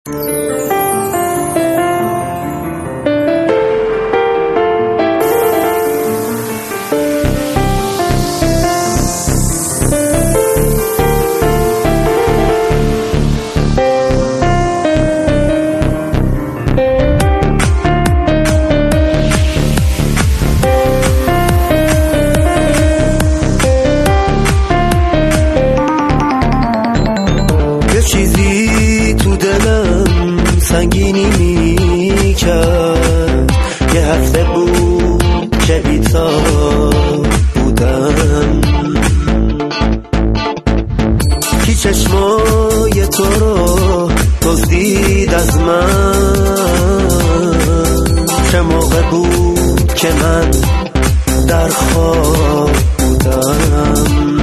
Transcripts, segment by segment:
چیزی تو دلم سنگینی میکرد، یه هفته بود که بی‌تاب بودم، کی چشمای تو رو دزدید از من، چه موقع بود که من در خواب بودم،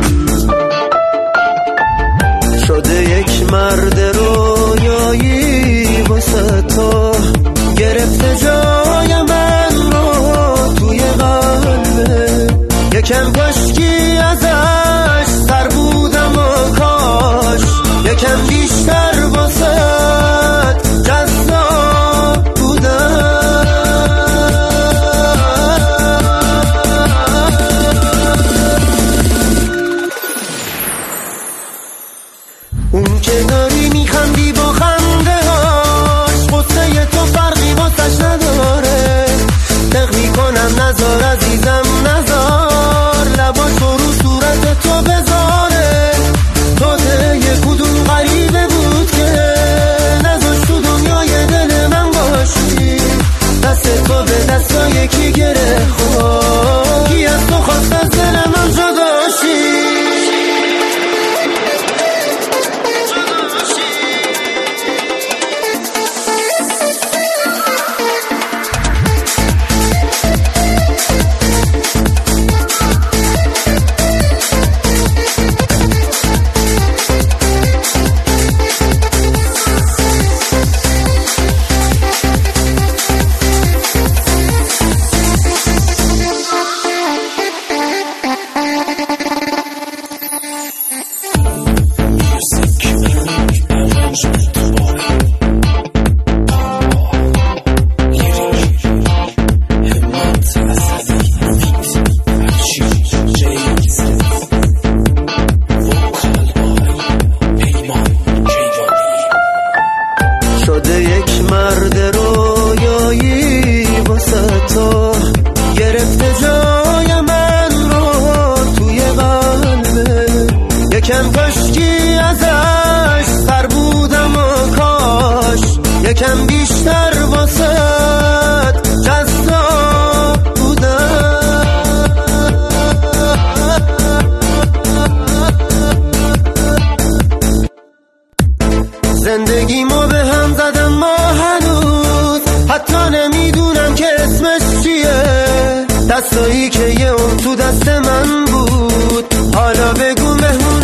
شده یک مرد رویایی واسه تو، گرفته جای من رو توی قلبه، یکم کاشکی ازش سر بودم و کاش یکم بیشتر واسه جذاب بودم. اون که داری میخندی با خنده هاش، قصه تو فرقی واسش نداره، دق میکنم نزار عزیزم نزار، لباشو رو صورت تو بذاره، داده یه کدوم غریبه بود که نذاش تو دنیای دل من باشی، دست تو به دستای کی گره خود، کی از تو خواست از دل من جداشی. شده یک مرد رویایی واسه تو، گرفته جای من رو توی قلبه، یکم کاشکی ازش سر بودم و کاش یکم بیشتر واسه جذاب بودم. زندگیمو به هم زدم ما هنوز، حتی نمیدونم که اسمش چیه، دستایی که یه اون تو دست من بود، حالا بگو مهمون